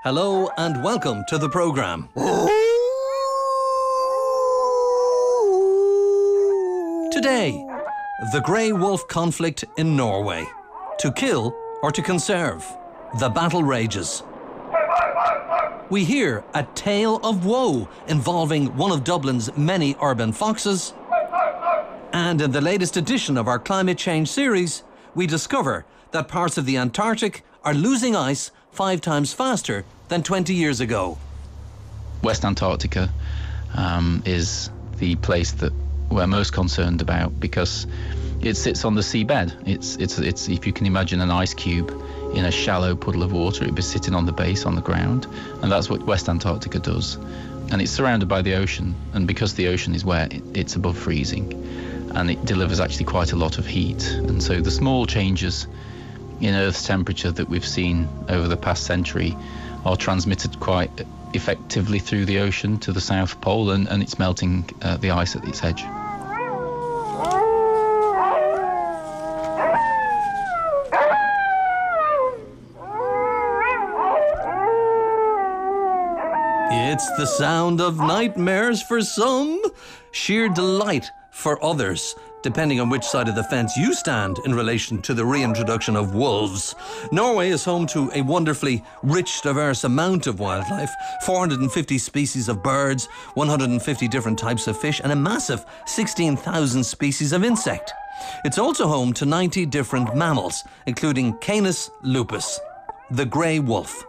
Hello and welcome to the programme. Today, the grey wolf conflict in Norway. To kill or to conserve? The battle rages. We hear a tale of woe involving one of Dublin's many urban foxes. And in the latest edition of our climate change series, we discover that parts of the Antarctic are losing ice 5 times faster than 20 years ago. West Antarctica is the place that we're most concerned about because it sits on the seabed. It's if you can imagine an ice cube in a shallow puddle of water, it'd be sitting on the base on the ground, and that's what West Antarctica does. And it's surrounded by the ocean, and because the ocean is wet, it's above freezing, and it delivers actually quite a lot of heat. And so the small changes in Earth's temperature that we've seen over the past century are transmitted quite effectively through the ocean to the South Pole, and it's melting the ice at its edge. It's the sound of nightmares for some, sheer delight for others, depending on which side of the fence you stand in relation to the reintroduction of wolves. Norway is home to a wonderfully rich, diverse amount of wildlife, 450 species of birds, 150 different types of fish, and a massive 16,000 species of insect. It's also home to 90 different mammals, including Canis lupus, the grey wolf.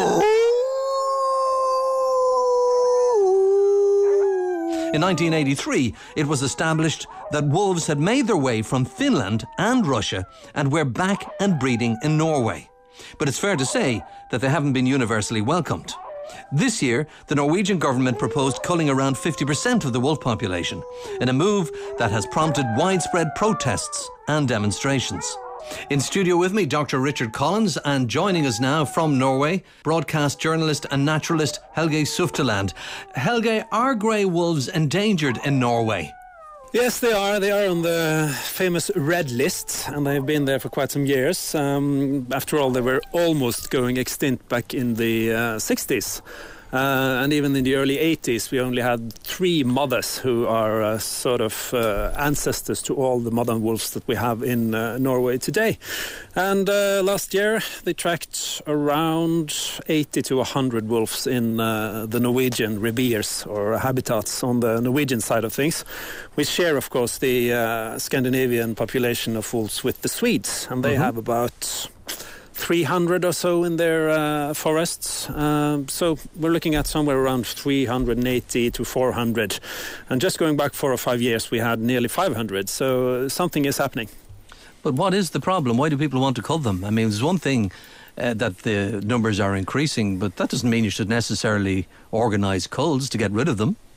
In 1983, it was established that wolves had made their way from Finland and Russia and were back and breeding in Norway. But it's fair to say that they haven't been universally welcomed. This year, the Norwegian government proposed culling around 50% of the wolf population, in a move that has prompted widespread protests and demonstrations. In studio with me, Dr. Richard Collins, and joining us now from Norway, broadcast journalist and naturalist Helge Sufteland. Helge, are grey wolves endangered in Norway? Yes, they are. They are on the famous red list, and they've been there for quite some years. After all, they were almost going extinct back in the 60s. And even in the early 80s, we only had 3 mothers who are ancestors to all the modern wolves that we have in Norway today. And last year, they tracked around 80 to 100 wolves in the Norwegian reviers or habitats on the Norwegian side of things. We share, of course, the Scandinavian population of wolves with the Swedes, and they have about 300 or so in their forests. So we're looking at somewhere around 380 to 400. And just going back 4 or 5 years, we had nearly 500. So something is happening. But what is the problem? Why do people want to cull them? I mean, there's one thing that the numbers are increasing, but that doesn't mean you should necessarily organise culls to get rid of them.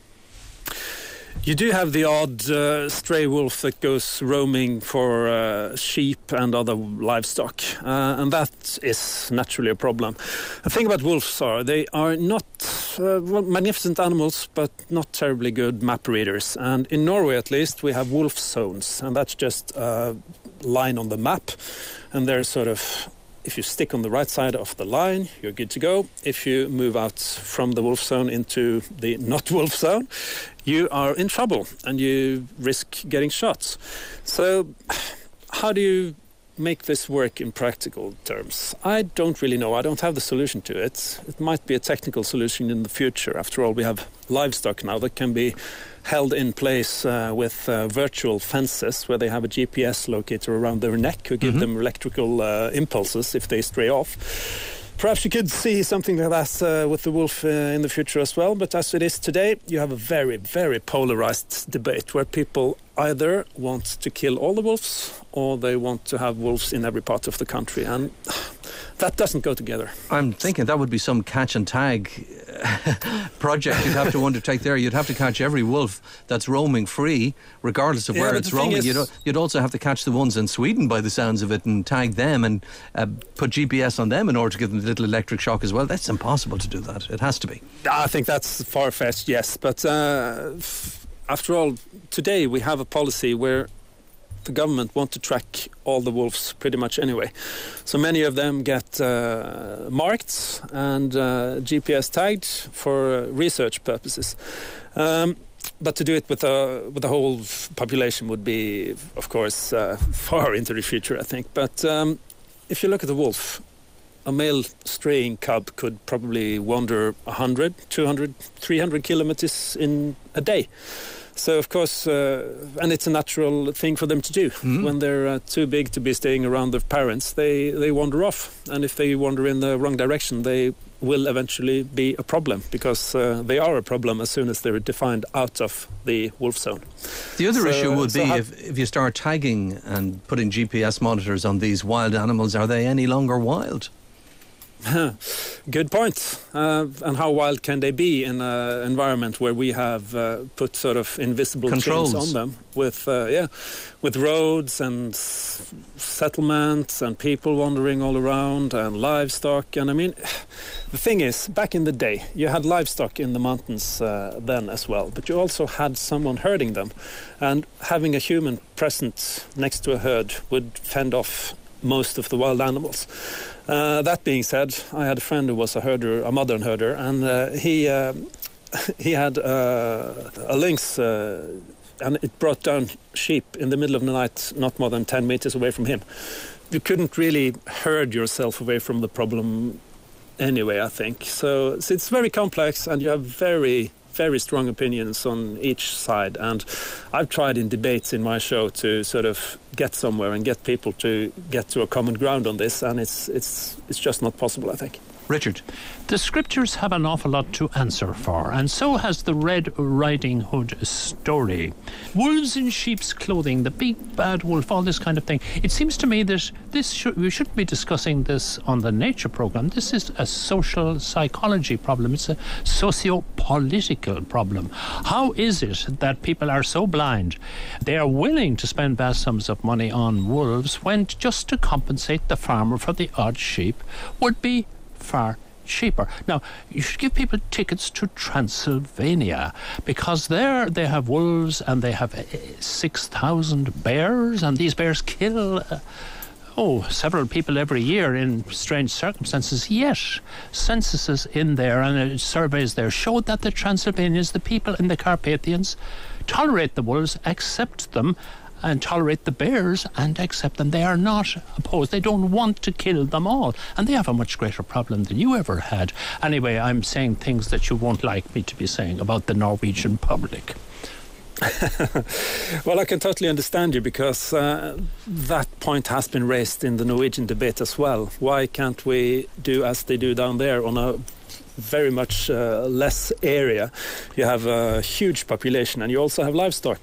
You do have the odd stray wolf that goes roaming for sheep and other livestock, and that is naturally a problem. The thing about wolves they are not magnificent animals, but not terribly good map readers. And in Norway, at least, we have wolf zones, and that's just a line on the map, and they're if you stick on the right side of the line, you're good to go. If you move out from the wolf zone into the not wolf zone, you are in trouble and you risk getting shot. So how do you make this work in practical terms? I don't really know. I don't have the solution to it. It might be a technical solution in the future. After all, we have livestock now that can be held in place with virtual fences where they have a GPS locator around their neck who give them electrical impulses if they stray off. Perhaps you could see something like that with the wolf in the future as well. But as it is today, you have a very, very polarized debate where people either want to kill all the wolves or they want to have wolves in every part of the country. And that doesn't go together. I'm thinking that would be some catch and tag project you'd have to undertake there. You'd have to catch every wolf that's roaming free, regardless of where it's roaming. You'd also have to catch the ones in Sweden, by the sounds of it, and tag them and put GPS on them in order to give them a little electric shock as well. That's impossible to do that. It has to be. I think that's far-fetched, yes. But after all, today we have a policy where the government want to track all the wolves pretty much anyway. So many of them get marked and GPS tagged for research purposes. But to do it with the whole population would be, of course, far into the future, I think. But if you look at the wolf, a male straying cub could probably wander 100, 200, 300 kilometers in a day. So, of course, and it's a natural thing for them to do. When they're too big to be staying around their parents, they wander off. And if they wander in the wrong direction, they will eventually be a problem, because they are a problem as soon as they're defined out of the wolf zone. The other issue would be if you start tagging and putting GPS monitors on these wild animals, are they any longer wild? Good point. And how wild can they be in an environment where we have put sort of invisible controls chains on them with roads and settlements and people wandering all around and livestock? And I mean, the thing is, back in the day, you had livestock in the mountains then as well, but you also had someone herding them, and having a human present next to a herd would fend off most of the wild animals. That being said, I had a friend who was a modern herder, and he had a lynx, and it brought down sheep in the middle of the night, not more than 10 meters away from him. You couldn't really herd yourself away from the problem anyway, I think. So it's very complex, and you have very, very strong opinions on each side. And I've tried in debates in my show to sort of get somewhere and get people to get to a common ground on this, and it's just not possible, I think. Richard? The scriptures have an awful lot to answer for, and so has the Red Riding Hood story. Wolves in sheep's clothing, the big bad wolf, all this kind of thing. It seems to me that we shouldn't be discussing this on the nature program. This is a social psychology problem. It's a socio-political problem. How is it that people are so blind? They are willing to spend vast sums of money on wolves when just to compensate the farmer for the odd sheep would be far cheaper. Now, you should give people tickets to Transylvania, because there they have wolves and they have 6,000 bears, and these bears kill several people every year in strange circumstances. Yet censuses in there and surveys there showed that the Transylvanians, the people in the Carpathians, tolerate the wolves, accept them, and tolerate the bears and accept them. They are not opposed. They don't want to kill them all. And they have a much greater problem than you ever had. Anyway, I'm saying things that you won't like me to be saying about the Norwegian public. Well, I can totally understand you, because that point has been raised in the Norwegian debate as well. Why can't we do as they do down there on a very much less area? You have a huge population and you also have livestock.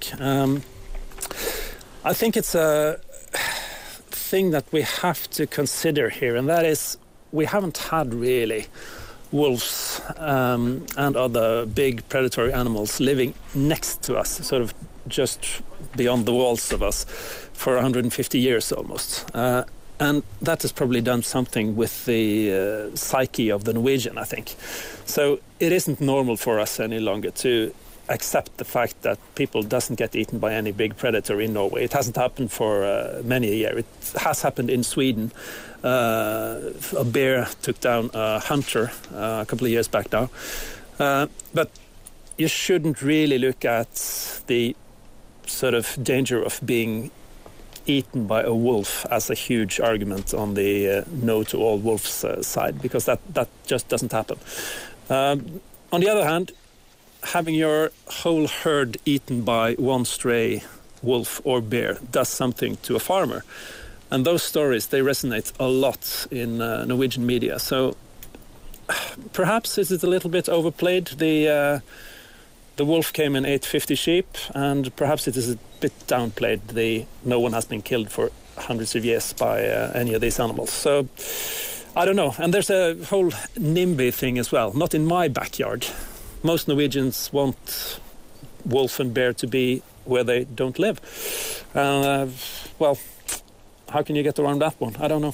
I think it's a thing that we have to consider here, and that is we haven't had really wolves and other big predatory animals living next to us, sort of just beyond the walls of us, for 150 years almost. And that has probably done something with the psyche of the Norwegian, I think. So it isn't normal for us any longer to accept the fact that people doesn't get eaten by any big predator in Norway. It hasn't happened for many a year. It has happened in Sweden. A bear took down a hunter a couple of years back now. But you shouldn't really look at the sort of danger of being eaten by a wolf as a huge argument on the no to all wolves side, because that just doesn't happen. On the other hand, having your whole herd eaten by one stray wolf or bear does something to a farmer. And those stories, they resonate a lot in Norwegian media. So perhaps is it a little bit overplayed? The wolf came and ate 50 sheep, and perhaps it is a bit downplayed. No one has been killed for hundreds of years by any of these animals. So I don't know. And there's a whole NIMBY thing as well. Not in my backyard. Most Norwegians want wolf and bear to be where they don't live. Well, how can you get around that one? I don't know.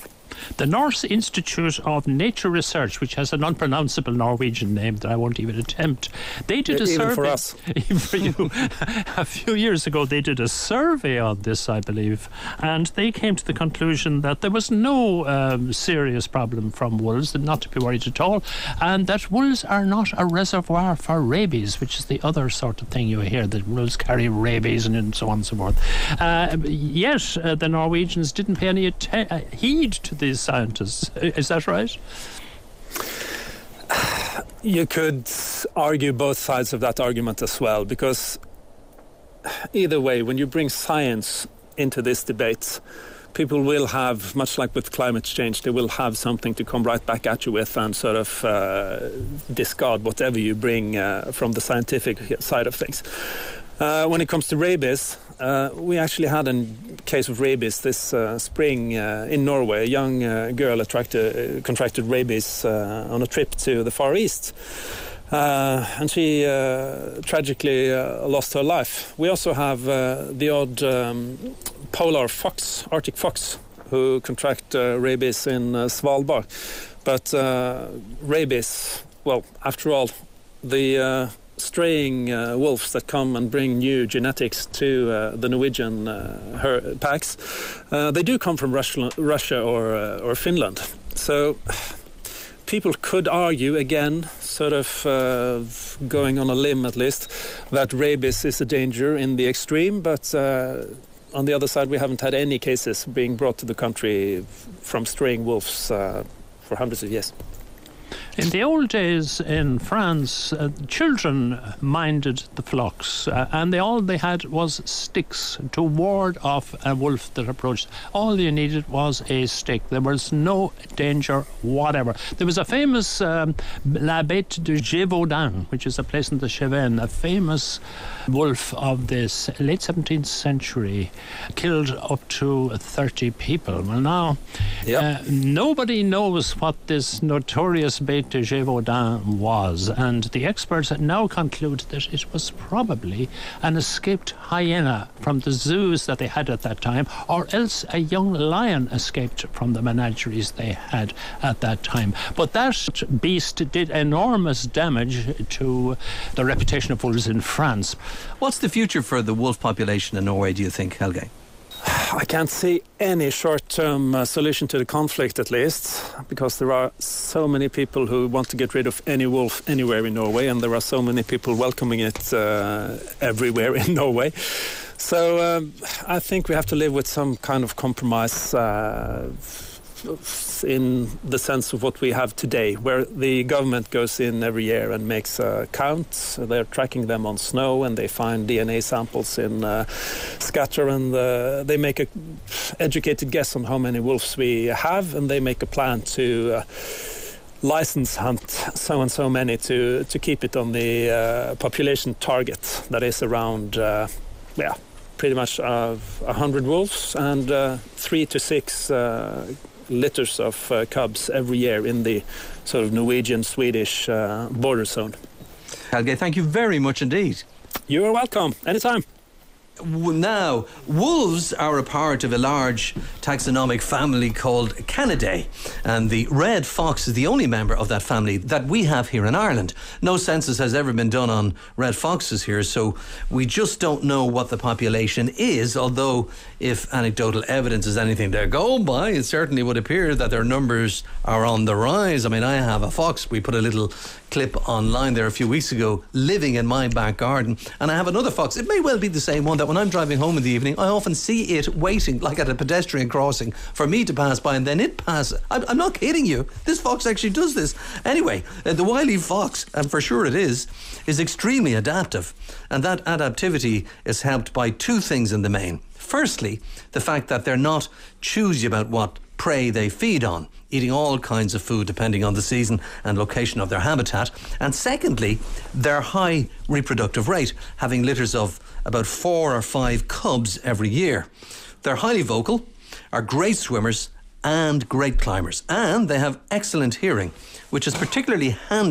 The Norse Institute of Nature Research, which has an unpronounceable Norwegian name that I won't even attempt, they did a survey. Even for us. Even for you. A few years ago, they did a survey on this, I believe, and they came to the conclusion that there was no serious problem from wolves, not to be worried at all, and that wolves are not a reservoir for rabies, which is the other sort of thing you hear, that wolves carry rabies and so on and so forth. Yet, the Norwegians didn't pay any heed to these scientists. Is that right? You could argue both sides of that argument as well, because either way, when you bring science into this debate, people will have, much like with climate change, they will have something to come right back at you with and sort of discard whatever you bring from the scientific side of things. When it comes to rabies, we actually had a case of rabies this spring in Norway. A young girl contracted rabies on a trip to the Far East. And she tragically lost her life. We also have the odd polar fox, Arctic fox, who contract rabies in Svalbard. But rabies, well, after all, the straying wolves that come and bring new genetics to the Norwegian packs, they do come from Russia or Finland. So people could argue again, sort of going on a limb at least, that rabies is a danger in the extreme, but on the other side we haven't had any cases being brought to the country from straying wolves for hundreds of years. In the old days in France, children minded the flocks, and all they had was sticks to ward off a wolf that approached. All you needed was a stick. There was no danger whatever. There was a famous La Bête de Gévaudan, which is a place in the Cevennes, a famous wolf of this late 17th century, killed up to 30 people. Well, now, nobody knows what this notorious Bête de Gévaudan was, and the experts now conclude that it was probably an escaped hyena from the zoos that they had at that time, or else a young lion escaped from the menageries they had at that time. But that beast did enormous damage to the reputation of wolves in France. What's the future for the wolf population in Norway, do you think, Helge? I can't see any short-term solution to the conflict, at least, because there are so many people who want to get rid of any wolf anywhere in Norway, and there are so many people welcoming it everywhere in Norway. So I think we have to live with some kind of compromise in the sense of what we have today, where the government goes in every year and makes a count. They're tracking them on snow, and they find DNA samples in scatter, and they make a educated guess on how many wolves we have, and they make a plan to license hunt so and so many to keep it on the population target that is around pretty much 100 wolves and 3 to 6 litters of cubs every year in the sort of Norwegian-Swedish border zone. Helge, thank you very much indeed. You are welcome. Anytime. Now, wolves are a part of a large taxonomic family called Canidae, and the red fox is the only member of that family that we have here in Ireland. No census has ever been done on red foxes here, so we just don't know what the population is, although if anecdotal evidence is anything to go by, it certainly would appear that their numbers are on the rise. I mean, I have a fox. We put a little clip online there a few weeks ago, living in my back garden, and I have another fox. It may well be the same one that when I'm driving home in the evening, I often see it waiting, like at a pedestrian crossing, for me to pass by, and then it passes. I'm not kidding you. This fox actually does this. Anyway, the wily fox, and for sure it is extremely adaptive, and that adaptivity is helped by two things in the main. Firstly, the fact that they're not choosy about what prey they feed on, eating all kinds of food depending on the season and location of their habitat. And secondly, their high reproductive rate, having litters of about 4 or 5 cubs every year. They're highly vocal, are great swimmers and great climbers, and they have excellent hearing, which is particularly handy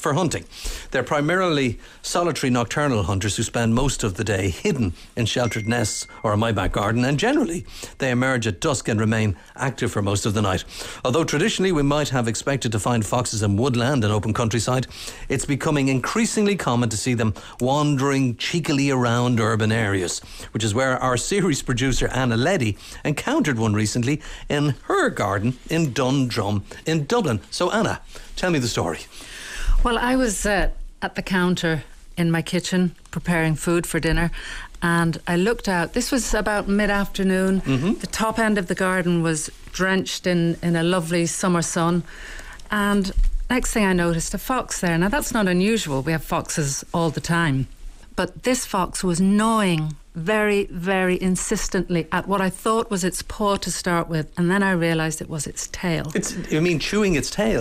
for hunting. They're primarily solitary nocturnal hunters who spend most of the day hidden in sheltered nests or in my back garden, and generally they emerge at dusk and remain active for most of the night. Although traditionally we might have expected to find foxes in woodland and open countryside, it's becoming increasingly common to see them wandering cheekily around urban areas, which is where our series producer Anna Leddy encountered one recently in her garden in Dundrum in Dublin. So Anna, tell me the story. Well, I was at the counter in my kitchen preparing food for dinner, and I looked out. This was about mid-afternoon. The top end of the garden was drenched in a lovely summer sun, and next thing I noticed, a fox there. Now that's not unusual, we have foxes all the time, but this fox was gnawing very, very insistently at what I thought was its paw to start with, and then I realised it was its tail. You mean chewing its tail?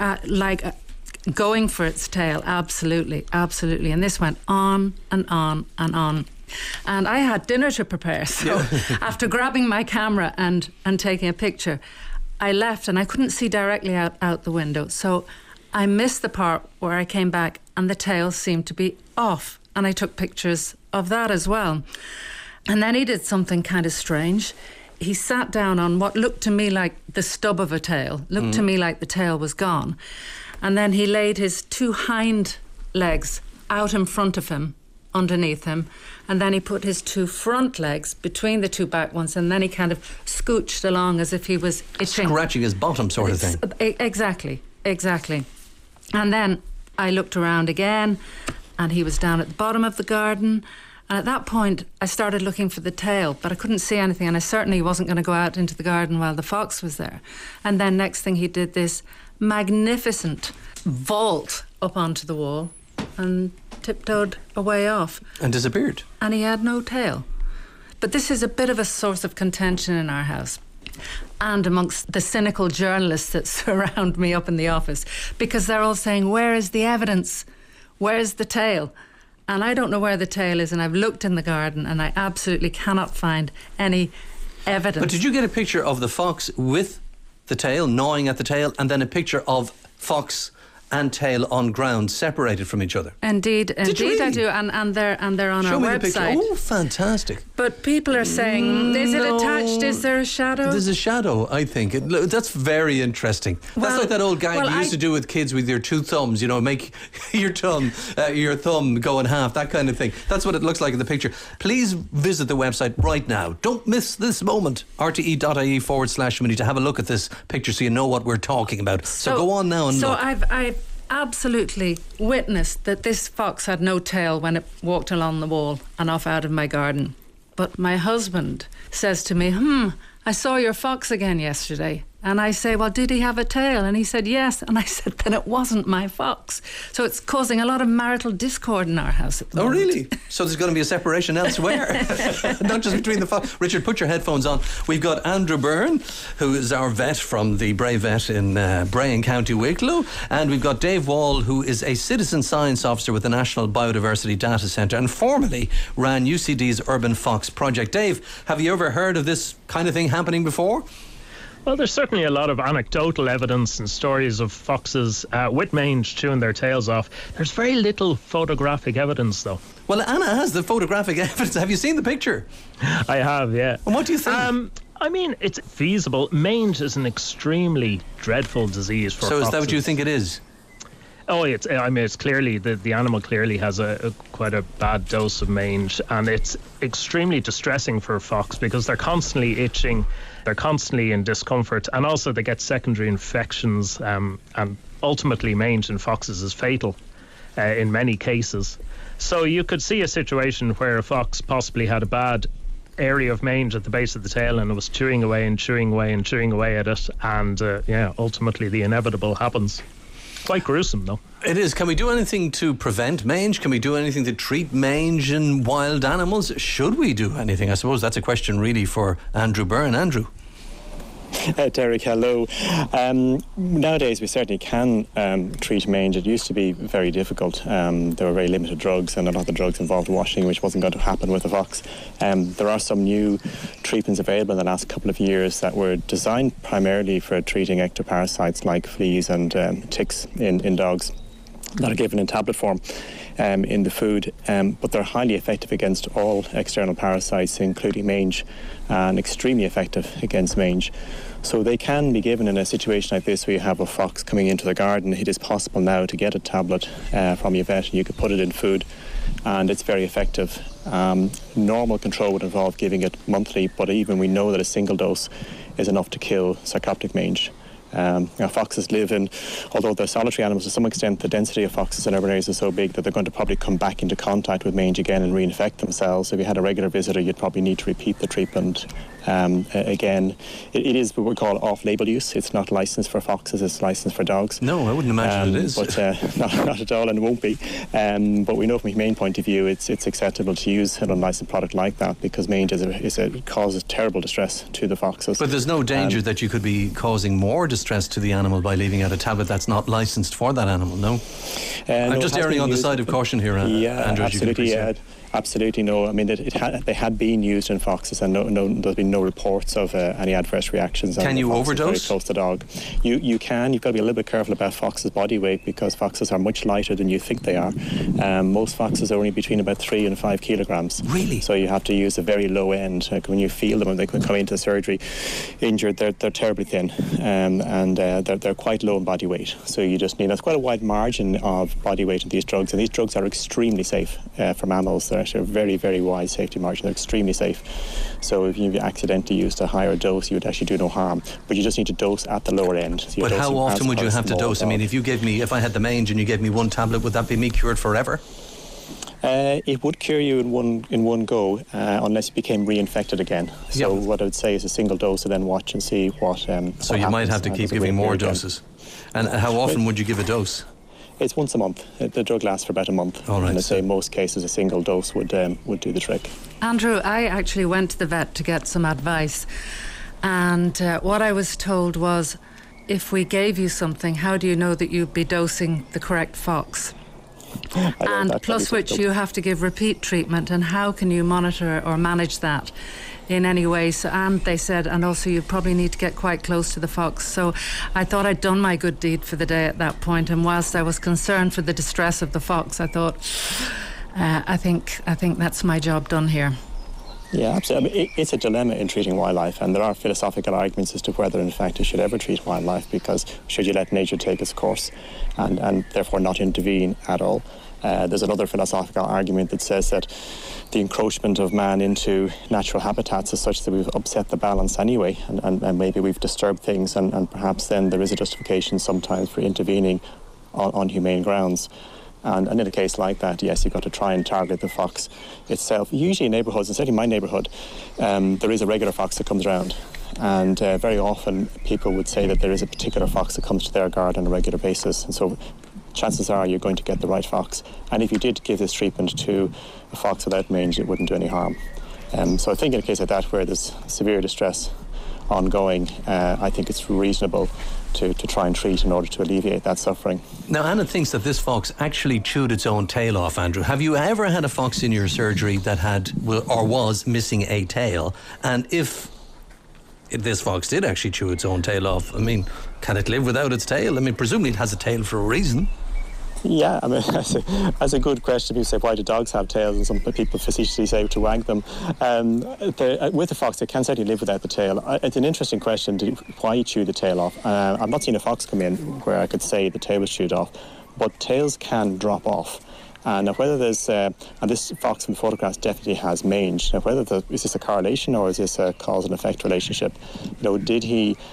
Going for its tail, absolutely. And this went on and on and on. And I had dinner to prepare, so after grabbing my camera and taking a picture, I left and I couldn't see directly out the window. So I missed the part where I came back and the tail seemed to be off. And I took pictures of that as well. And then he did something kind of strange. He sat down on what looked to me like the stub of a tail, looked to me like the tail was gone. And then he laid his two hind legs out in front of him, underneath him, and then he put his two front legs between the two back ones, and then he kind of scooched along as if he was itching. Scratching his bottom sort of thing. Exactly. And then I looked around again, and he was down at the bottom of the garden. And at that point, I started looking for the tail, but I couldn't see anything, and I certainly wasn't going to go out into the garden while the fox was there. And then next thing he did this magnificent vault up onto the wall and tiptoed away off. And disappeared. And he had no tail. But this is a bit of a source of contention in our house and amongst the cynical journalists that surround me up in the office, because they're all saying, where is the evidence? Where's the tail? And I don't know where the tail is, and I've looked in the garden and I absolutely cannot find any evidence. But did you get a picture of the fox with the tail, gnawing at the tail, and then a picture of fox and tail on ground separated from each other? Indeed, really? I do, and they're on Show our me website. The picture. Oh, fantastic. But people are saying, is it attached? Is there a shadow? There's a shadow, I think. That's very interesting. That's like that old gag you used to do with kids with your two thumbs, make your thumb go in half, that kind of thing. That's what it looks like in the picture. Please visit the website right now. Don't miss this moment. rte.ie/community to have a look at this picture so you know what we're talking about. So go on now and look. So I've absolutely witnessed that this fox had no tail when it walked along the wall and off out of my garden. But my husband says to me, I saw your fox again yesterday. And I say, well, did he have a tail? And he said, yes. And I said, then it wasn't my fox. So it's causing a lot of marital discord in our house at the moment. Oh, really? So there's going to be a separation elsewhere? Not just between the fox. Richard, put your headphones on. We've got Andrew Byrne, who is our vet from the Bray Vet in Bray in County Wicklow. And we've got Dave Wall, who is a citizen science officer with the National Biodiversity Data Centre and formerly ran UCD's Urban Fox Project. Dave, have you ever heard of this kind of thing happening before? Well, there's certainly a lot of anecdotal evidence and stories of foxes with mange chewing their tails off. There's very little photographic evidence, though. Well, Anna has the photographic evidence. Have you seen the picture? I have, yeah. And what do you think? I mean, it's feasible. Mange is an extremely dreadful disease for foxes. So is that what you think it is? Oh, it's clearly, the animal clearly has quite a bad dose of mange, and it's extremely distressing for a fox because they're constantly itching, they're constantly in discomfort, and also they get secondary infections, and ultimately mange in foxes is fatal in many cases. So you could see a situation where a fox possibly had a bad area of mange at the base of the tail and it was chewing away and chewing away and chewing away at it, and ultimately the inevitable happens. Quite gruesome, though. It is. Can we do anything to prevent mange? Can we do anything to treat mange in wild animals? Should we do anything? I suppose that's a question really for Andrew Byrne. Andrew? Derek, hello. Nowadays we certainly can treat mange. It used to be very difficult. There were very limited drugs, and a lot of the drugs involved washing, which wasn't going to happen with the fox. There are some new treatments available in the last couple of years that were designed primarily for treating ectoparasites like fleas and ticks in dogs. that are given in tablet form in the food, but they're highly effective against all external parasites, including mange, and extremely effective against mange. So they can be given in a situation like this where you have a fox coming into the garden. It is possible now to get a tablet from your vet, and you could put it in food, and it's very effective. Normal control would involve giving it monthly, but even we know that a single dose is enough to kill sarcoptic mange. Foxes live in, although they're solitary animals to some extent, the density of foxes in urban areas is so big that they're going to probably come back into contact with mange again and reinfect themselves. If you had a regular visitor, you'd probably need to repeat the treatment again. It is what we call off-label use. It's not licensed for foxes, it's licensed for dogs. No, I wouldn't imagine it is. But not at all, and it won't be. But we know from a humane point of view, it's acceptable to use an unlicensed product like that because mange causes terrible distress to the foxes. But there's no danger that you could be causing more distress to the animal by leaving out a tablet that's not licensed for that animal, no? I'm just erring on the side of caution here, Andrew. Absolutely, absolutely no. I mean, they had been used in foxes, and there's been no reports of any adverse reactions. Can you overdose? Very close to dog. You can. You've got to be a little bit careful about foxes' body weight because foxes are much lighter than you think they are. Most foxes are only between about 3 and 5 kilograms. Really? So you have to use a very low end. Like when you feel them, when they come into the surgery injured, they're terribly thin, and they're quite low in body weight. So you just need. There's quite a wide margin of body weight in these drugs, and these drugs are extremely safe for mammals. They're actually a very, very wide safety margin. They're extremely safe. So if you accidentally used a higher dose, you would actually do no harm. But you just need to dose at the lower end. So but how often would you have to dose? I mean, if I had the mange and you gave me one tablet, would that be me cured forever? It would cure you in one go, unless you became reinfected again. So what I would say is a single dose, and then watch and see what. So you might have to keep giving more doses. And how often would you give a dose? It's once a month. The drug lasts for about a month. All right. And I say in most cases a single dose would do the trick. Andrew, I actually went to the vet to get some advice, and what I was told was, if we gave you something, how do you know that you'd be dosing the correct fox? And plus which you have to give repeat treatment, and how can you monitor or manage that in any way? So, and they said, and also you probably need to get quite close to the fox. So I thought I'd done my good deed for the day at that point, and whilst I was concerned for the distress of the fox, I thought I think that's my job done here. Yeah, absolutely. I mean, it's a dilemma in treating wildlife, and there are philosophical arguments as to whether, in fact, you should ever treat wildlife, because should you let nature take its course and therefore not intervene at all? There's another philosophical argument that says that the encroachment of man into natural habitats is such that we've upset the balance anyway, and maybe we've disturbed things, and perhaps then there is a justification sometimes for intervening on humane grounds. And in a case like that, yes, you've got to try and target the fox itself. Usually in neighbourhoods, and certainly in my neighbourhood, there is a regular fox that comes around. And very often people would say that there is a particular fox that comes to their garden on a regular basis. And so chances are you're going to get the right fox. And if you did give this treatment to a fox without mange, it wouldn't do any harm. So I think in a case like that where there's severe distress ongoing, I think it's reasonable to try and treat in order to alleviate that suffering. Now, Anna thinks that this fox actually chewed its own tail off, Andrew. Have you ever had a fox in your surgery that had or was missing a tail? And if this fox did actually chew its own tail off, I mean, can it live without its tail? I mean, presumably it has a tail for a reason. Yeah, I mean, that's a good question. People say, why do dogs have tails? And some people facetiously say to wag them. With the fox, they can certainly live without the tail. It's an interesting question, why you chew the tail off. I've not seen a fox come in where I could say the tail was chewed off, but tails can drop off. And whether there's, and this fox in the photographs definitely has mange. Now, is this a correlation or is this a cause and effect relationship? Did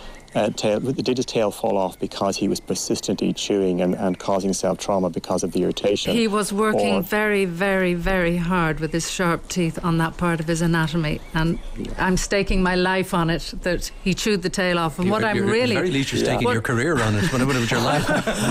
his tail fall off because he was persistently chewing and causing self-trauma because of the irritation? He was working very, very, very hard with his sharp teeth on that part of his anatomy, and I'm staking my life on it that he chewed the tail off. And what I'm really... At very least you're staking your career on it, whatever your life.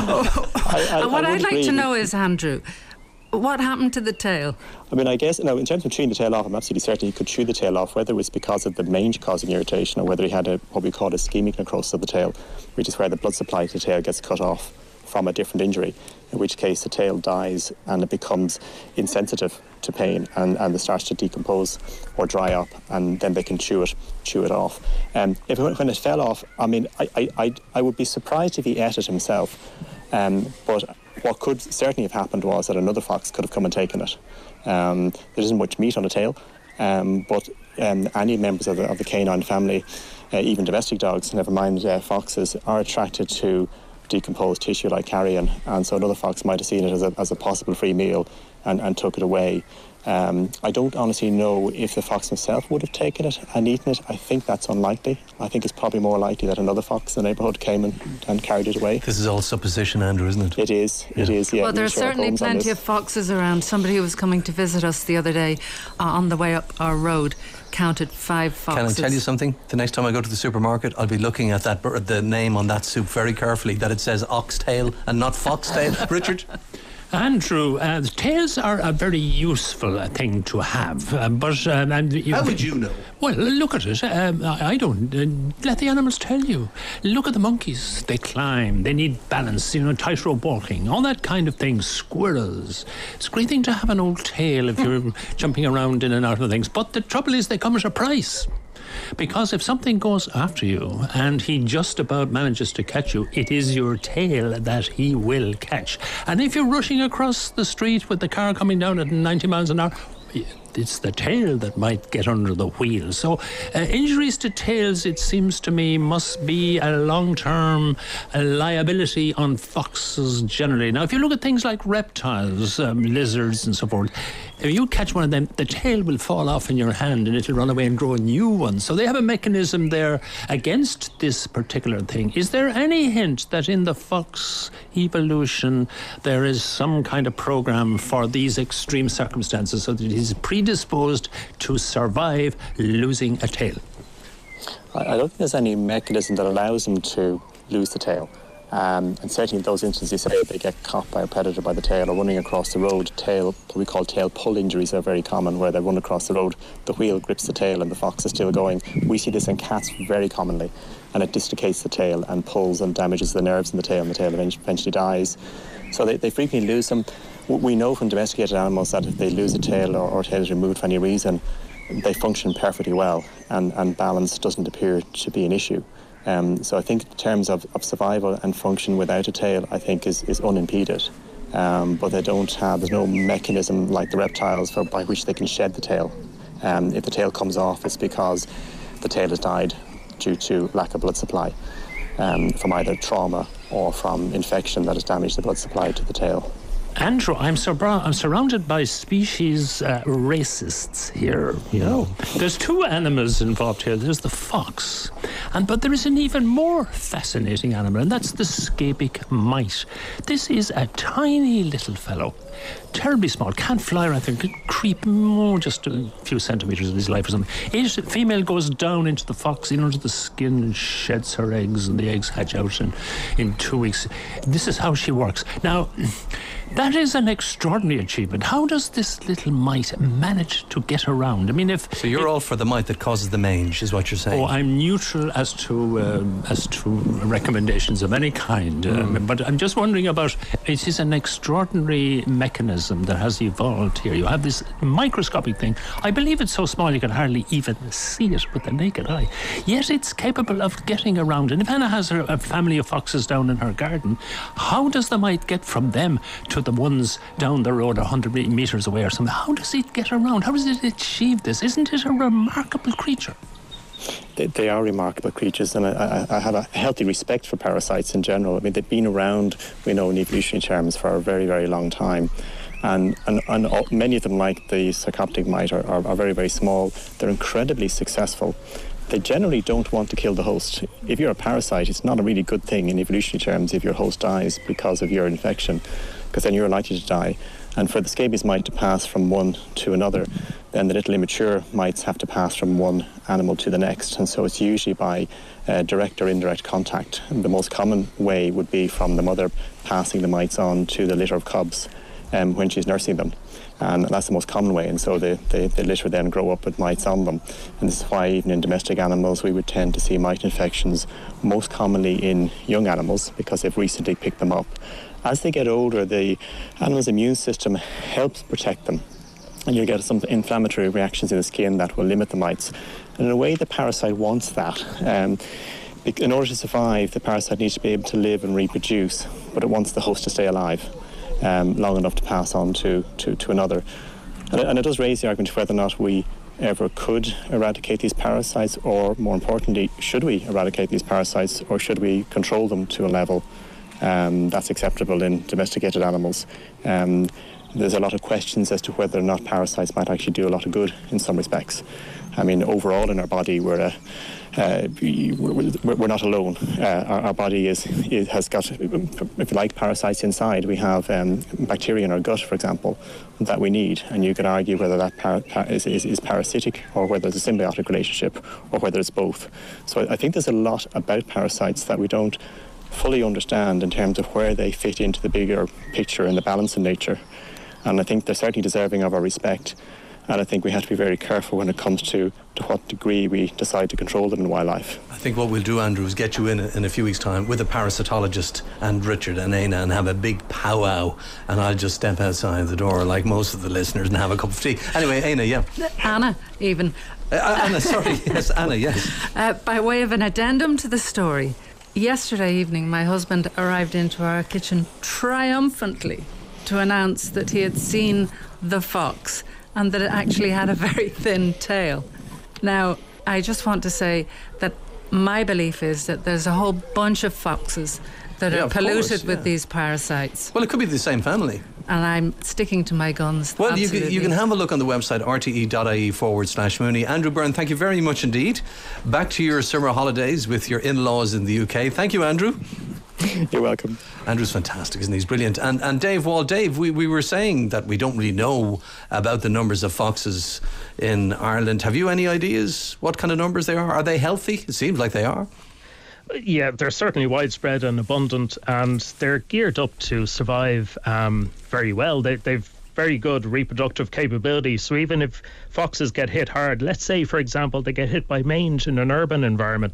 And what I'd like to know is, Andrew, what happened to the tail? I mean, I guess, in terms of chewing the tail off, I'm absolutely certain he could chew the tail off, whether it was because of the mange causing irritation or whether he had what we call ischemic necrosis of the tail, which is where the blood supply to the tail gets cut off from a different injury, in which case the tail dies and it becomes insensitive to pain and it starts to decompose or dry up, and then they can chew it off. When it fell off, I mean, I would be surprised if he ate it himself, but What could certainly have happened was that another fox could have come and taken it. There isn't much meat on the tail, but any members of the canine family, even domestic dogs, never mind foxes, are attracted to decomposed tissue like carrion, and so another fox might have seen it as a possible free meal and took it away. I don't honestly know if the fox himself would have taken it and eaten it. I think that's unlikely. I think it's probably more likely that another fox in the neighbourhood came and carried it away. This is all supposition, Andrew, isn't it? It is, yeah. Well, there are certainly plenty of foxes around. Somebody who was coming to visit us the other day on the way up our road counted 5 foxes. Can I tell you something? The next time I go to the supermarket, I'll be looking at the name on that soup very carefully, that it says oxtail and not foxtail. Richard? Andrew, tails are a very useful thing to have, but... How would you know? Well, look at it. I don't. Let the animals tell you. Look at the monkeys. They climb. They need balance, tightrope walking, all that kind of thing. Squirrels. It's a great thing to have an old tail if you're jumping around in and out of things. But the trouble is they come at a price. Because if something goes after you and he just about manages to catch you, it is your tail that he will catch. And if you're rushing across the street with the car coming down at 90 miles an hour, it's the tail that might get under the wheel. So injuries to tails, it seems to me, must be a long-term liability on foxes generally. Now, if you look at things like reptiles, lizards and so forth, if you catch one of them, the tail will fall off in your hand and it'll run away and grow a new one. So they have a mechanism there against this particular thing. Is there any hint that in the fox evolution there is some kind of program for these extreme circumstances so that it is predisposed to survive losing a tail? I don't think there's any mechanism that allows them to lose the tail. And certainly in those instances, say they get caught by a predator by the tail or running across the road, what we call tail pull injuries are very common, where they run across the road, the wheel grips the tail and the fox is still going. We see this in cats very commonly, and it dislocates the tail and pulls and damages the nerves in the tail, and the tail eventually dies. So they frequently lose them. We know from domesticated animals that if they lose a tail or tail is removed for any reason, they function perfectly well, and balance doesn't appear to be an issue. So I think in terms of survival and function without a tail, I think is unimpeded. But there's no mechanism like the reptiles by which they can shed the tail. If the tail comes off, it's because the tail has died due to lack of blood supply from either trauma or from infection that has damaged the blood supply to the tail. Andrew, I'm surrounded by species racists here. There's 2 animals involved here. There's the fox, but there is an even more fascinating animal, and that's the scabic mite. This is a tiny little fellow, terribly small, can't fly or anything, can creep just a few centimetres of his life or something. Each female goes down into the fox, under the skin, and sheds her eggs, and the eggs hatch out in 2 weeks. This is how she works. Now, that is an extraordinary achievement. How does this little mite manage to get around? I mean, so you're all for the mite that causes the mange, is what you're saying? Oh, I'm neutral as to recommendations of any kind. But I'm just wondering about. It is an extraordinary mechanism that has evolved here. You have this microscopic thing. I believe it's so small you can hardly even see it with the naked eye. Yet it's capable of getting around. And if Anna has a family of foxes down in her garden, how does the mite get from them to the ones down the road 100 metres away or something? How does it get around? How does it achieve this? Isn't it a remarkable creature? They are remarkable creatures, and I have a healthy respect for parasites in general. I mean, they've been around, we know, in evolutionary terms for a very, very long time. And many of them, like the sarcoptic mite, are very, very small. They're incredibly successful. They generally don't want to kill the host. If you're a parasite, it's not a really good thing in evolutionary terms if your host dies because of your infection, because then you're likely to die. And for the scabies mite to pass from one to another, then the little immature mites have to pass from one animal to the next. And so it's usually by direct or indirect contact. And the most common way would be from the mother passing the mites on to the litter of cubs when she's nursing them. And that's the most common way, and so the litter then grow up with mites on them. And this is why even in domestic animals we would tend to see mite infections most commonly in young animals, because they've recently picked them up. As they get older, the animal's immune system helps protect them, and you'll get some inflammatory reactions in the skin that will limit the mites. And in a way, the parasite wants that. In order to survive, the parasite needs to be able to live and reproduce, but it wants the host to stay alive. long enough to pass on to another. And it does raise the argument whether or not we ever could eradicate these parasites, or more importantly, should we eradicate these parasites, or should we control them to a level that's acceptable in domesticated animals. There's a lot of questions as to whether or not parasites might actually do a lot of good in some respects. I mean, overall in our body, we're not alone. Our body has got, if you like, parasites inside. We have bacteria in our gut, for example, that we need, and you could argue whether that is parasitic, or whether it's a symbiotic relationship, or whether it's both. So I think there's a lot about parasites that we don't fully understand in terms of where they fit into the bigger picture and the balance in nature. And I think they're certainly deserving of our respect. And I think we have to be very careful when it comes to what degree we decide to control them in wildlife. I think what we'll do, Andrew, is get you in a few weeks' time with a parasitologist and Richard and Éanna and have a big powwow, and I'll just step outside the door like most of the listeners and have a cup of tea. Anyway, Éanna, yeah. Anna, even. Anna, sorry. Yes, Anna, yes. By way of an addendum to the story, yesterday evening my husband arrived into our kitchen triumphantly to announce that he had seen the fox, and that it actually had a very thin tail. Now, I just want to say that my belief is that there's a whole bunch of foxes that are polluted with these parasites. Well, it could be the same family. And I'm sticking to my guns. Well, you can have a look on the website rte.ie/Mooney. Andrew Byrne, thank you very much indeed. Back to your summer holidays with your in-laws in the UK. Thank you, Andrew. You're welcome. Andrew's fantastic, isn't he? He's brilliant. And Dave Wall, Dave, we were saying that we don't really know about the numbers of foxes in Ireland. Have you any ideas what kind of numbers they are? Are they healthy? It seems like they are. Yeah, they're certainly widespread and abundant, and they're geared up to survive very well. They've very good reproductive capability. So even if foxes get hit hard, let's say, for example, they get hit by mange in an urban environment.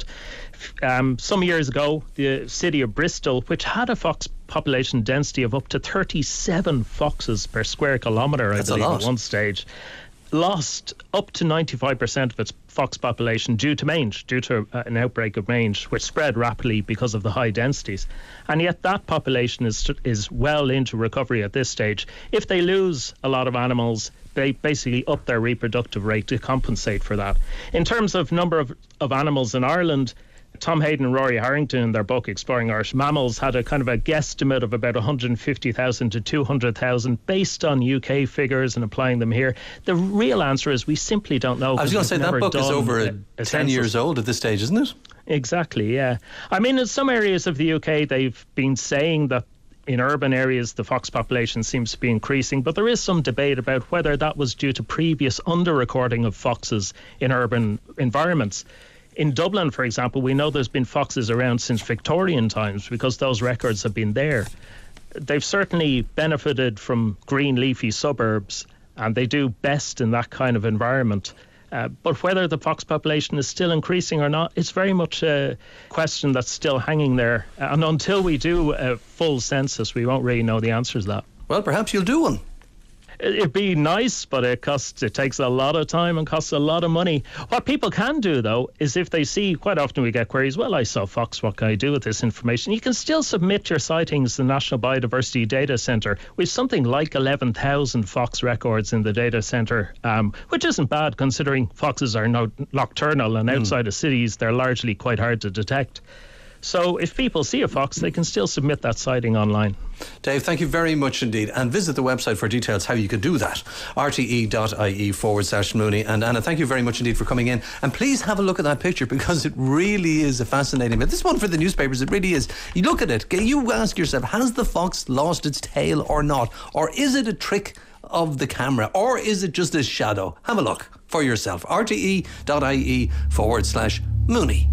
Some years ago, the city of Bristol, which had a fox population density of up to 37 foxes per square kilometre, I believe, at one stage, lost up to 95% of its fox population due to mange, due to an outbreak of mange, which spread rapidly because of the high densities. And yet that population is well into recovery at this stage. If they lose a lot of animals, they basically up their reproductive rate to compensate for that. In terms of number of animals in Ireland, Tom Hayden and Rory Harrington, in their book Exploring Irish Mammals, had a kind of a guesstimate of about 150,000 to 200,000 based on UK figures and applying them here. The real answer is we simply don't know. I was going to say, that book is over 10 years old at this stage, isn't it? Exactly, yeah. I mean, in some areas of the UK, they've been saying that in urban areas the fox population seems to be increasing, but there is some debate about whether that was due to previous under-recording of foxes in urban environments. In Dublin, for example, we know there's been foxes around since Victorian times because those records have been there. They've certainly benefited from green leafy suburbs, and they do best in that kind of environment. But whether the fox population is still increasing or not, it's very much a question that's still hanging there. And until we do a full census, we won't really know the answers to that. Well, perhaps you'll do one. It'd be nice, but it takes a lot of time and costs a lot of money. What people can do, though, is if they see, quite often we get queries, well, I saw fox, what can I do with this information? You can still submit your sightings to the National Biodiversity Data Centre. We've something like 11,000 fox records in the data centre, which isn't bad considering foxes are nocturnal, and outside of cities they're largely quite hard to detect. So if people see a fox, they can still submit that sighting online. Dave, thank you very much indeed. And visit the website for details how you could do that. rte.ie/Mooney. And Anna, thank you very much indeed for coming in. And please have a look at that picture, because it really is a fascinating bit. This one for the newspapers, it really is. You look at it, you ask yourself, has the fox lost its tail or not? Or is it a trick of the camera? Or is it just a shadow? Have a look for yourself. rte.ie/Mooney.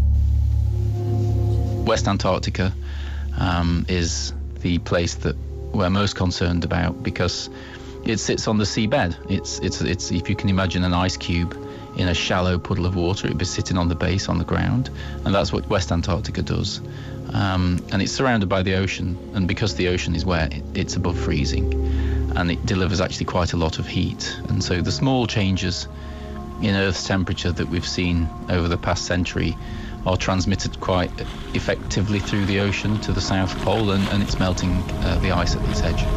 West Antarctica is the place that we're most concerned about because it sits on the seabed. It's if you can imagine an ice cube in a shallow puddle of water, it'd be sitting on the base on the ground, and that's what West Antarctica does. And it's surrounded by the ocean, and because the ocean is wet, it's above freezing, and it delivers actually quite a lot of heat. And so the small changes in Earth's temperature that we've seen over the past century are transmitted quite effectively through the ocean to the South Pole, and it's melting the ice at its edge.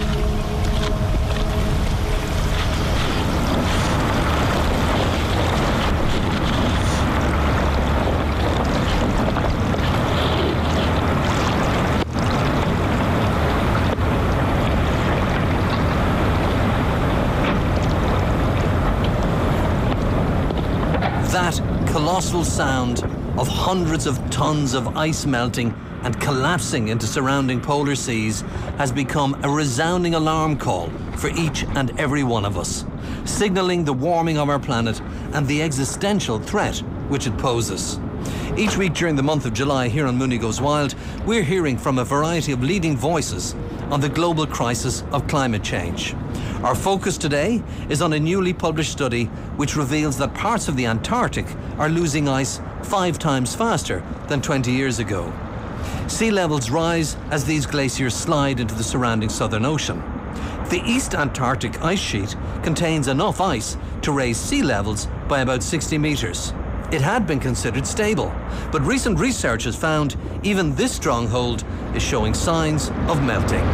That colossal sound of hundreds of tons of ice melting and collapsing into surrounding polar seas has become a resounding alarm call for each and every one of us, signalling the warming of our planet and the existential threat which it poses. Each week during the month of July here on Mooney Goes Wild, we're hearing from a variety of leading voices on the global crisis of climate change. Our focus today is on a newly published study which reveals that parts of the Antarctic are losing ice 5 times faster than 20 years ago. Sea levels rise as these glaciers slide into the surrounding Southern Ocean. The East Antarctic ice sheet contains enough ice to raise sea levels by about 60 metres. It had been considered stable, but recent research has found even this stronghold is showing signs of melting.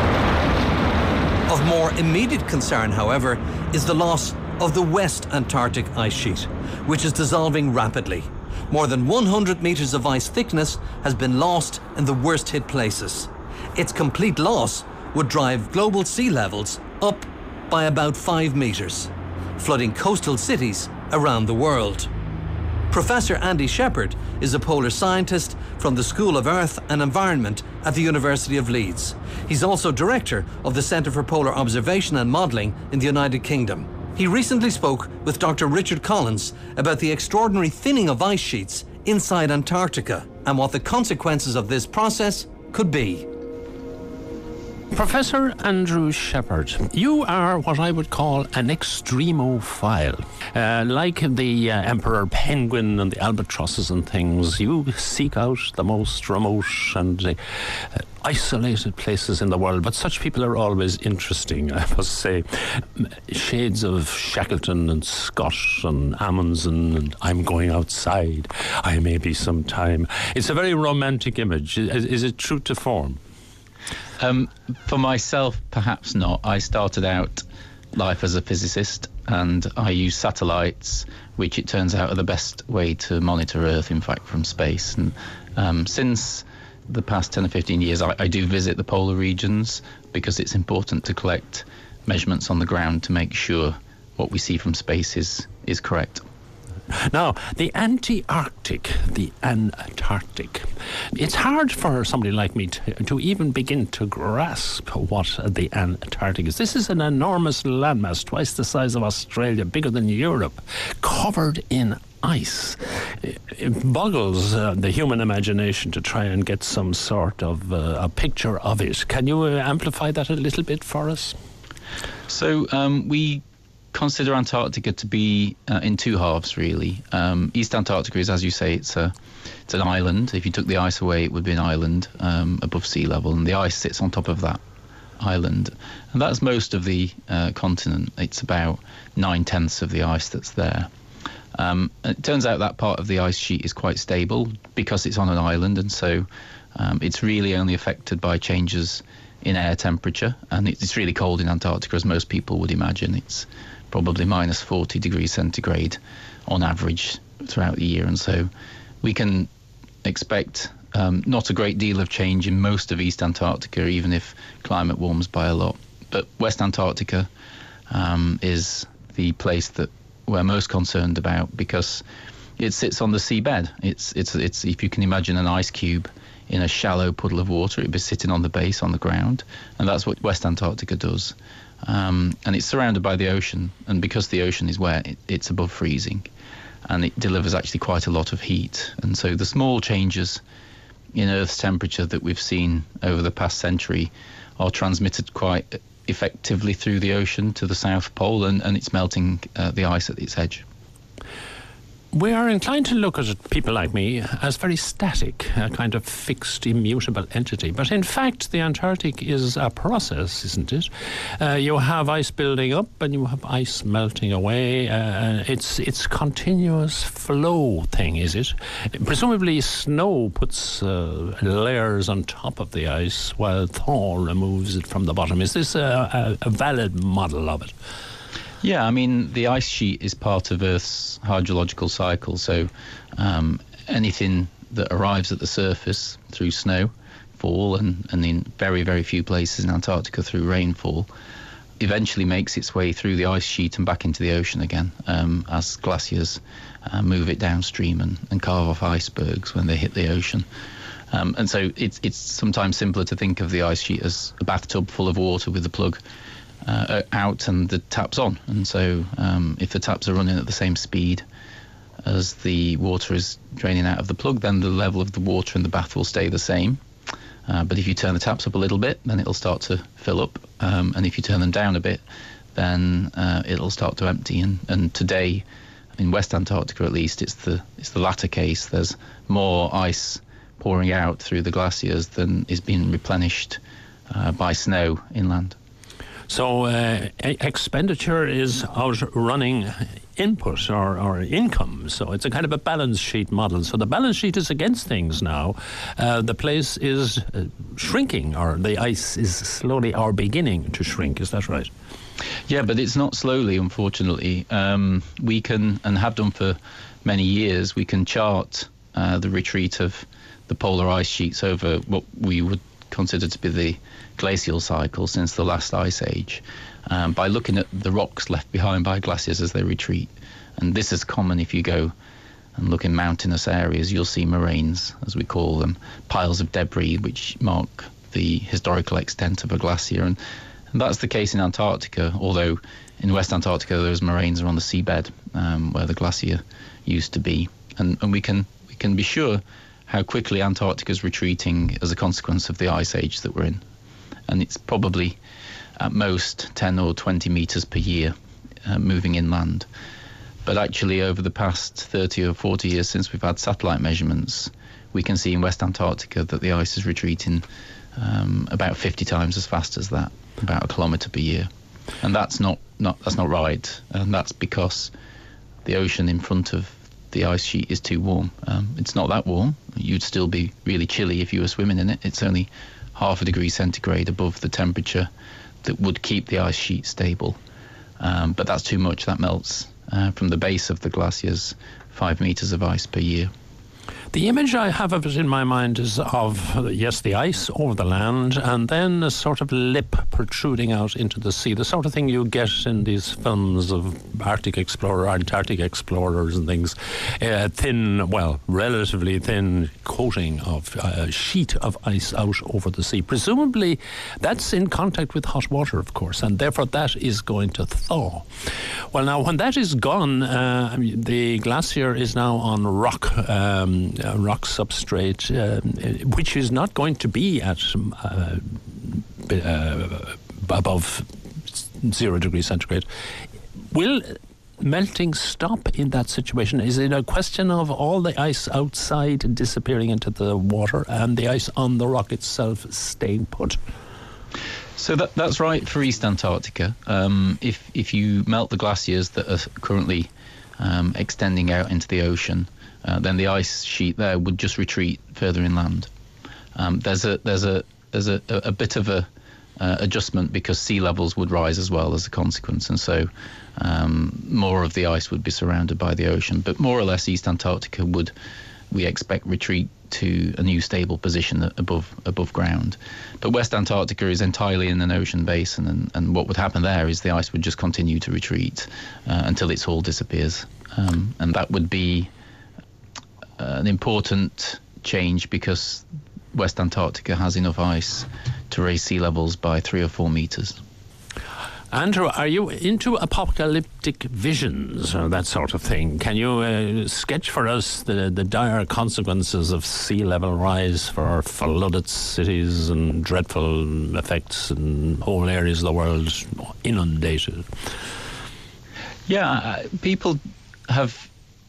Of more immediate concern, however, is the loss of the West Antarctic ice sheet, which is dissolving rapidly. More than 100 metres of ice thickness has been lost in the worst hit places. Its complete loss would drive global sea levels up by about 5 metres, flooding coastal cities around the world. Professor Andy Shepherd is a polar scientist from the School of Earth and Environment at the University of Leeds. He's also director of the Centre for Polar Observation and Modelling in the United Kingdom. He recently spoke with Dr. Richard Collins about the extraordinary thinning of ice sheets inside Antarctica and what the consequences of this process could be. Professor Andrew Shepherd, you are what I would call an extremophile. Like the emperor penguin and the albatrosses and things, you seek out the most remote and isolated places in the world, but such people are always interesting, I must say. Shades of Shackleton and Scott and Amundsen and I'm going outside, I may be some time. It's a very romantic image. Is it true to form? For myself, perhaps not. I started out life as a physicist, and I use satellites, which it turns out are the best way to monitor Earth, in fact, from space. And since the past 10 or 15 years, I do visit the polar regions because it's important to collect measurements on the ground to make sure what we see from space is correct. Now, the Antarctic, it's hard for somebody like me to even begin to grasp what the Antarctic is. This is an enormous landmass, twice the size of Australia, bigger than Europe, covered in ice. It boggles the human imagination to try and get some sort of a picture of it. Can you amplify that a little bit for us? So we consider Antarctica to be in 2 halves, really. East Antarctica is, as you say, it's an island. If you took the ice away, it would be an island above sea level, and the ice sits on top of that island. And that's most of the continent. It's about 9/10 of the ice that's there. It turns out that part of the ice sheet is quite stable because it's on an island, and so it's really only affected by changes in air temperature. And it's really cold in Antarctica, as most people would imagine. It's probably minus 40 degrees centigrade on average throughout the year. And so we can expect not a great deal of change in most of East Antarctica, even if climate warms by a lot. But West Antarctica is the place that we're most concerned about because it sits on the seabed. It's if you can imagine an ice cube in a shallow puddle of water, it'd be sitting on the base, on the ground, and that's what West Antarctica does. And it's surrounded by the ocean, and because the ocean is wet, it's above freezing, and it delivers actually quite a lot of heat. And so the small changes in Earth's temperature that we've seen over the past century are transmitted quite effectively through the ocean to the South Pole, and it's melting the ice at its edge. We are inclined to look at people like me as very static, a kind of fixed, immutable entity. But in fact, the Antarctic is a process, isn't it? You have ice building up and you have ice melting away. It's continuous flow thing, is it? Presumably snow puts layers on top of the ice while thaw removes it from the bottom. Is this a valid model of it? Yeah, I mean, the ice sheet is part of Earth's hydrological cycle, so anything that arrives at the surface through snowfall and in very, very few places in Antarctica through rainfall eventually makes its way through the ice sheet and back into the ocean again as glaciers move it downstream and carve off icebergs when they hit the ocean. And so it's sometimes simpler to think of the ice sheet as a bathtub full of water with the plug out and the taps on, and so if the taps are running at the same speed as the water is draining out of the plug, then the level of the water in the bath will stay the same. But if you turn the taps up a little bit, then it'll start to fill up, and if you turn them down a bit, then it'll start to empty. And today, in West Antarctica at least, it's the latter case. There's more ice pouring out through the glaciers than is being replenished by snow inland. So expenditure is outrunning input or income. So it's a kind of a balance sheet model. So the balance sheet is against things now. The place is shrinking, or the ice is slowly or beginning to shrink. Is that right? Yeah, but it's not slowly, unfortunately. We can, and have done for many years, we can chart the retreat of the polar ice sheets over what we would consider to be the glacial cycle since the last ice age by looking at the rocks left behind by glaciers as they retreat. And this is common if you go and look in mountainous areas. You'll see moraines, as we call them, piles of debris which mark the historical extent of a glacier. And that's the case in Antarctica, although in West Antarctica those moraines are on the seabed where the glacier used to be. And we can be sure how quickly Antarctica is retreating as a consequence of the ice age that we're in. And it's probably at most 10 or 20 metres per year moving inland. But actually over the past 30 or 40 years since we've had satellite measurements, we can see in West Antarctica that the ice is retreating about 50 times as fast as that, about a kilometre per year. And that's not right. And that's because the ocean in front of the ice sheet is too warm. It's not that warm. You'd still be really chilly if you were swimming in it. It's only 0.5 degree centigrade above the temperature that would keep the ice sheet stable. But that's too much. That melts from the base of the glaciers 5 metres of ice per year. The image I have of it in my mind is of, yes, the ice over the land, and then a sort of lip protruding out into the sea, the sort of thing you get in these films of Arctic explorers and things. Thin, well, relatively thin coating of a sheet of ice out over the sea. Presumably that's in contact with hot water, of course, and therefore that is going to thaw. Well, now, when that is gone, the glacier is now on rock substrate, which is not going to be at above 0 degrees centigrade. Will melting stop in that situation? Is it a question of all the ice outside disappearing into the water and the ice on the rock itself staying put? So that's right for East Antarctica. If you melt the glaciers that are currently extending out into the ocean, then the ice sheet there would just retreat further inland. There's a bit of a adjustment because sea levels would rise as well as a consequence, and so more of the ice would be surrounded by the ocean. But more or less, East Antarctica would, we expect, retreat to a new stable position above ground. But West Antarctica is entirely in an ocean basin, and what would happen there is the ice would just continue to retreat until it all disappears, and that would be an important change because West Antarctica has enough ice to raise sea levels by 3 or 4 metres. Andrew, are you into apocalyptic visions or that sort of thing? Can you sketch for us the dire consequences of sea level rise for flooded cities and dreadful effects and whole areas of the world inundated? Yeah, people have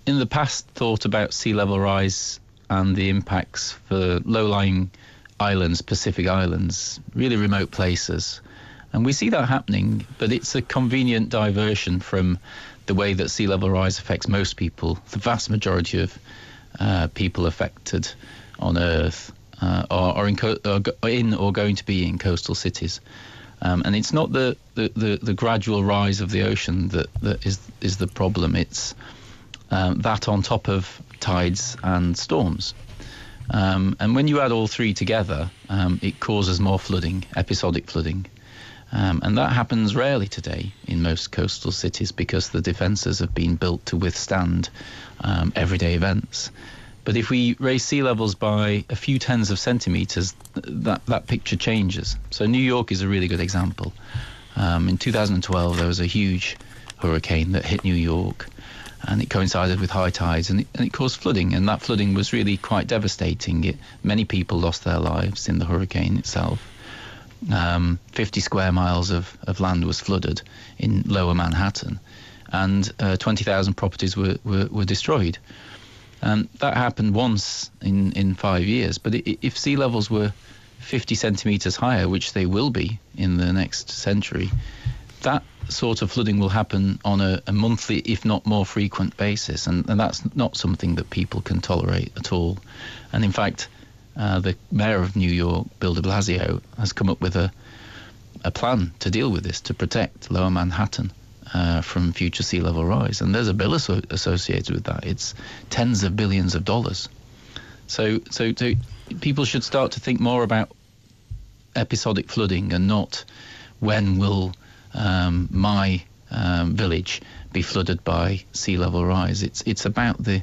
in the past thought about sea level rise and the impacts for low-lying islands, Pacific islands, really remote places. And we see that happening, but it's a convenient diversion from the way that sea level rise affects most people. The vast majority of people affected on Earth are in or going to be in coastal cities. And it's not the gradual rise of the ocean that is the problem. It's that on top of tides and storms. And when you add all three together, it causes more flooding, episodic flooding. And that happens rarely today in most coastal cities because the defences have been built to withstand everyday events. But if we raise sea levels by a few tens of centimetres, that picture changes. So New York is a really good example. In 2012, there was a huge hurricane that hit New York, and it coincided with high tides, and it caused flooding, and that flooding was really quite devastating. Many people lost their lives in the hurricane itself. 50 square miles of land was flooded in lower Manhattan, and 20,000 properties were destroyed. And that happened once in 5 years. But if sea levels were 50 centimetres higher, which they will be in the next century, that sort of flooding will happen on a monthly, if not more frequent basis. And that's not something that people can tolerate at all. And in fact, the mayor of New York, Bill de Blasio, has come up with a plan to deal with this, to protect lower Manhattan from future sea level rise. And there's a bill associated with that. It's tens of billions of dollars. So people should start to think more about episodic flooding and not when will my village be flooded by sea level rise. It's about the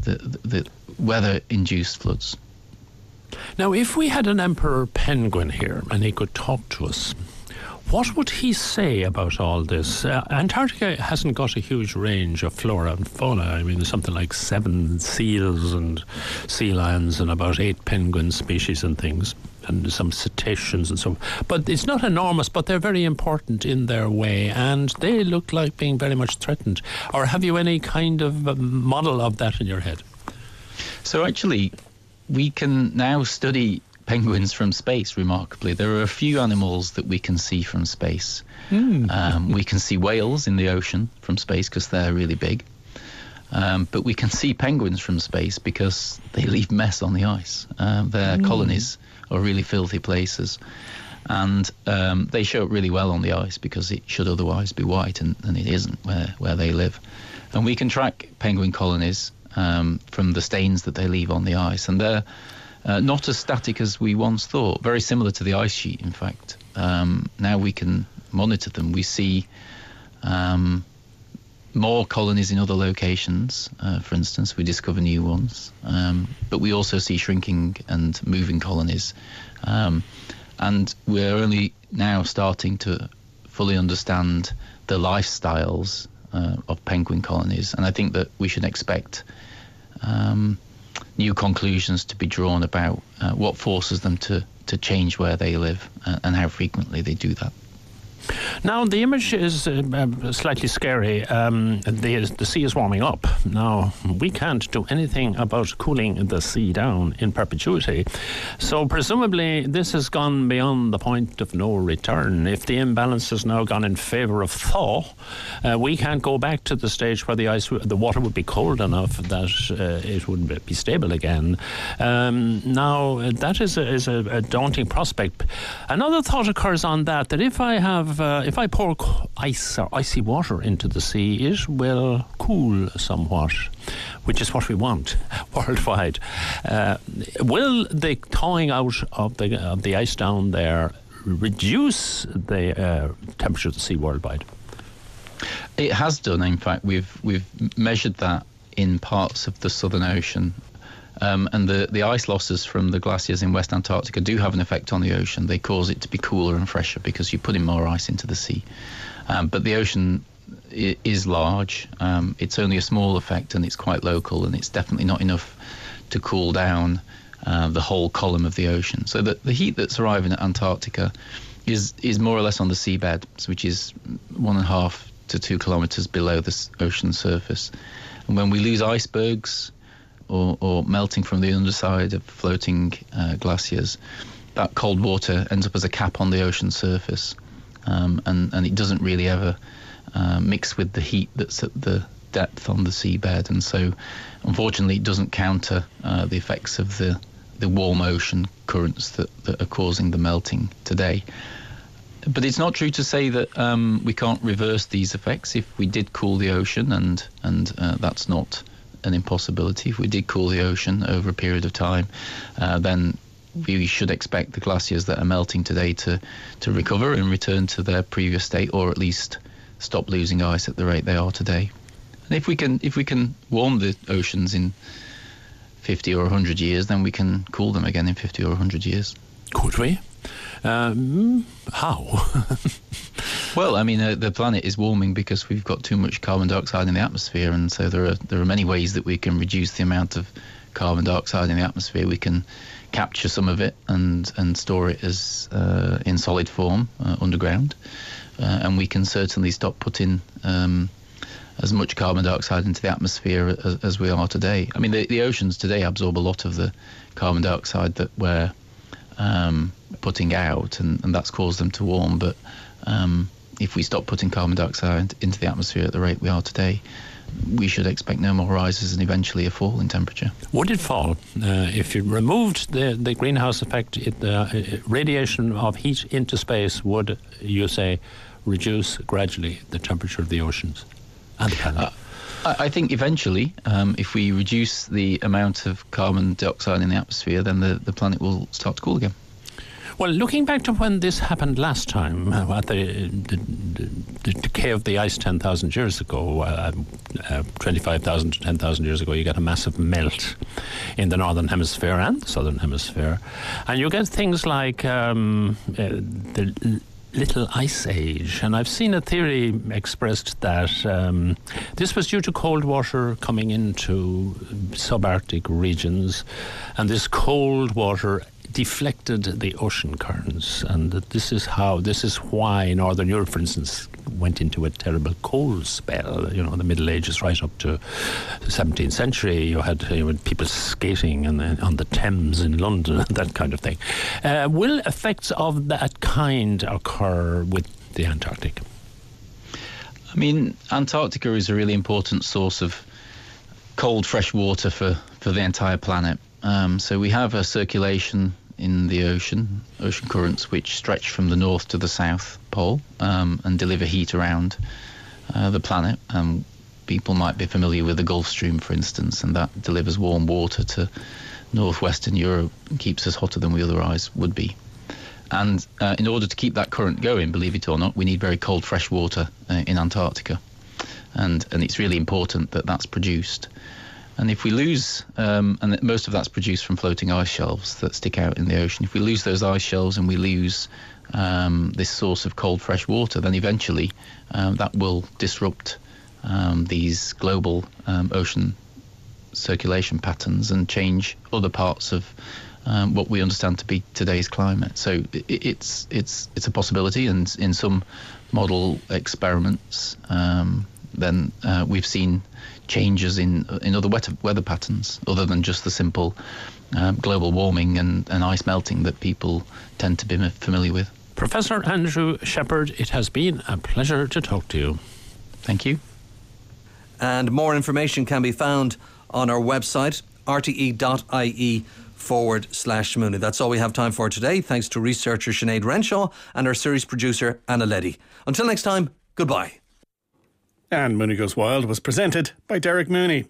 weather-induced floods. Now, if we had an emperor penguin here and he could talk to us, what would he say about all this? Antarctica hasn't got a huge range of flora and fauna. I mean, there's something like 7 seals and sea lions and about 8 penguin species and things, and some cetaceans and so on. But it's not enormous, but they're very important in their way, and they look like being very much threatened. Or have you any kind of model of that in your head? So actually, we can now study penguins from space, remarkably. There are a few animals that we can see from space. We can see whales in the ocean from space because they're really big. But we can see penguins from space because they leave mess on the ice. Their colonies are really filthy places. And they show up really well on the ice because it should otherwise be white, and it isn't where they live. And we can track penguin colonies from the stains that they leave on the ice. And they're not as static as we once thought, very similar to the ice sheet, in fact. Now we can monitor them. We see more colonies in other locations. For instance, we discover new ones. But we also see shrinking and moving colonies. And we're only now starting to fully understand the lifestyles of penguin colonies. And I think that we should expect new conclusions to be drawn about what forces them to change where they live and how frequently they do that. Now, the image is slightly scary. The sea is warming up. Now, we can't do anything about cooling the sea down in perpetuity. So, presumably, this has gone beyond the point of no return. If the imbalance has now gone in favour of thaw, we can't go back to the stage where the water would be cold enough that it would be stable again. Now, that is a daunting prospect. Another thought occurs on that if I pour ice or icy water into the sea, it will cool somewhat, which is what we want worldwide. Will the thawing out of the ice down there reduce the temperature of the sea worldwide? It has done. In fact, we've measured that in parts of the Southern Ocean. And the ice losses from the glaciers in West Antarctica do have an effect on the ocean. They cause it to be cooler and fresher because you're putting more ice into the sea. But the ocean is large. It's only a small effect, and it's quite local, and it's definitely not enough to cool down the whole column of the ocean. So the heat that's arriving at Antarctica is more or less on the seabed, which is 1.5 to 2 kilometres below the ocean surface. And when we lose icebergs or melting from the underside of floating glaciers, that cold water ends up as a cap on the ocean surface, and it doesn't really ever mix with the heat that's at the depth on the seabed, and so unfortunately it doesn't counter the effects of the warm ocean currents that are causing the melting today. But it's not true to say that we can't reverse these effects if we did cool the ocean, and that's not an impossibility. If we did cool the ocean over a period of time, then we should expect the glaciers that are melting today to recover and return to their previous state, or at least stop losing ice at the rate they are today. And if we can warm the oceans in 50 or 100 years, then we can cool them again in 50 or 100 years. Could we? How? Well, I mean, the planet is warming because we've got too much carbon dioxide in the atmosphere, and so there are many ways that we can reduce the amount of carbon dioxide in the atmosphere. We can capture some of it and store it as in solid form underground, and we can certainly stop putting as much carbon dioxide into the atmosphere as we are today. I mean, the oceans today absorb a lot of the carbon dioxide that we're putting out, and that's caused them to warm. But if we stop putting carbon dioxide into the atmosphere at the rate we are today, we should expect no more rises and eventually a fall in temperature. Would it fall if you removed the greenhouse effect? Radiation of heat into space would, you say, reduce gradually the temperature of the oceans and the planet? I think eventually, if we reduce the amount of carbon dioxide in the atmosphere, then the planet will start to cool again. Well, looking back to when this happened last time, at the decay of the ice 10,000 years ago, 25,000 to 10,000 years ago, you get a massive melt in the northern hemisphere and the southern hemisphere. And you get things like the Little Ice Age, and I've seen a theory expressed that this was due to cold water coming into subarctic regions, and this cold water deflected the ocean currents, and that this is why Northern Europe, for instance, went into a terrible cold spell. You know, the Middle Ages right up to the 17th century. You had people skating on the Thames in London and that kind of thing. Will effects of that kind occur with the Antarctic? I mean, Antarctica is a really important source of cold, fresh water for the entire planet. So we have a circulation in the ocean currents which stretch from the north to the south pole and deliver heat around the planet. People might be familiar with the Gulf Stream, for instance, and that delivers warm water to northwestern Europe and keeps us hotter than we otherwise would be. And in order to keep that current going, believe it or not, we need very cold, fresh water in Antarctica. And it's really important that that's produced. And if we lose, and most of that's produced from floating ice shelves that stick out in the ocean, if we lose those ice shelves and we lose this source of cold, fresh water, then eventually that will disrupt these global ocean circulation patterns and change other parts of what we understand to be today's climate. So it's a possibility, and in some model experiments, then we've seen changes in other weather patterns other than just the simple global warming and ice melting that people tend to be familiar with. Professor Andrew Shepherd, it has been a pleasure to talk to you. Thank you. And more information can be found on our website, rte.ie/Mooney. That's all we have time for today. Thanks to researcher Sinead Renshaw and our series producer Anna Leddy. Until next time, goodbye. And Mooney Goes Wild was presented by Derek Mooney.